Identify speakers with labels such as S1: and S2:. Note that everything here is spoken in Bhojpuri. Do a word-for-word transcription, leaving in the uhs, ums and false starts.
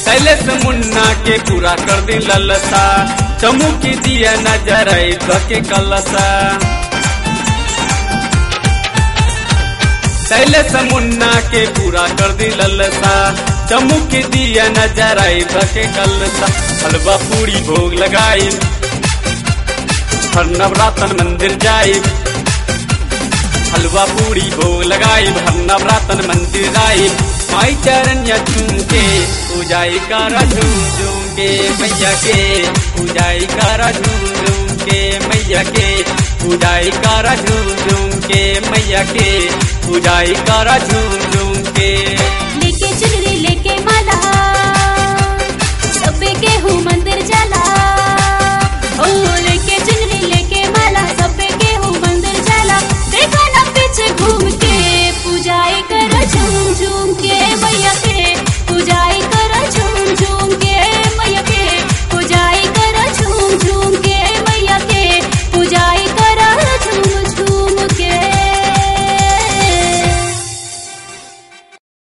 S1: शैलेश मुन्ना के पूरा कर दी ललसा चमुकी दिया नजर के कलसा। शैलेश मुन्ना के पूरा कर दी ललसा चमुकी दिया नजर के कलसा। हलवा पूरी भोग लगाई हर नवरातन मंदिर जाई। हलवा पूरी भोग लगाई हर नवरातन मंदिर आई। माई चरण या झूम के पूजाई करा झूम झूम के मैया के पूजाई करा झूम झूम के मैया के पूजाई करा झूम झूम के मैया के पूजाई करा झूम झूम के।